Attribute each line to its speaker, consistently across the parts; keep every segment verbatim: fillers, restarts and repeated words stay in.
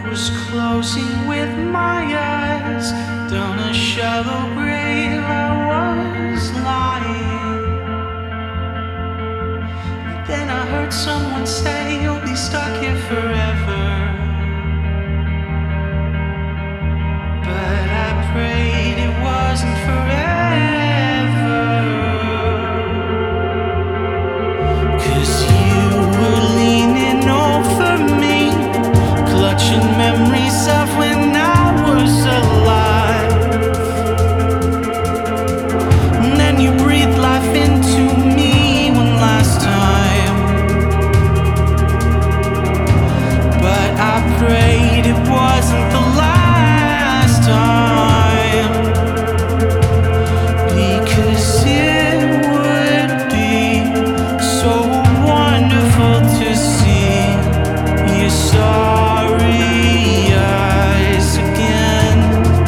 Speaker 1: Was closing with my eyes down a shallow grave. I was lying. Then I heard someone say, you'll be stuck here forever. But I prayed it wasn't forever. 'Cause you were leaning over me, clutching memories of when I was alive. And then you breathed life into me one last time. But I prayed it wasn't the last time, because it would be so wonderful to see you sorry eyes again.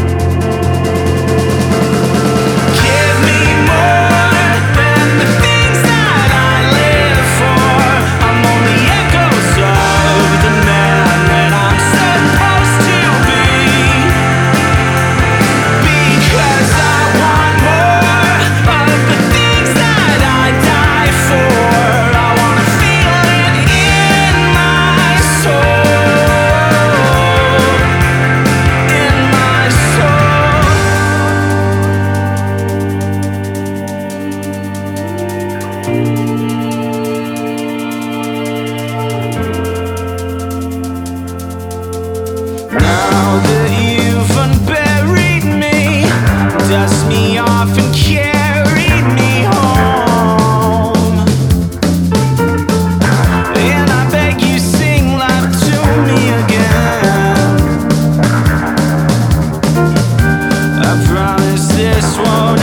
Speaker 1: Give me more than the things that I live for. I'm only echoes of the man that I'm supposed to be. Because I want more of the things that I die for. I wanna feel it in my soul, in my soul. Now that you've unburied me, dust me off and carried me home, and I beg you sing life to me again. I promise this won't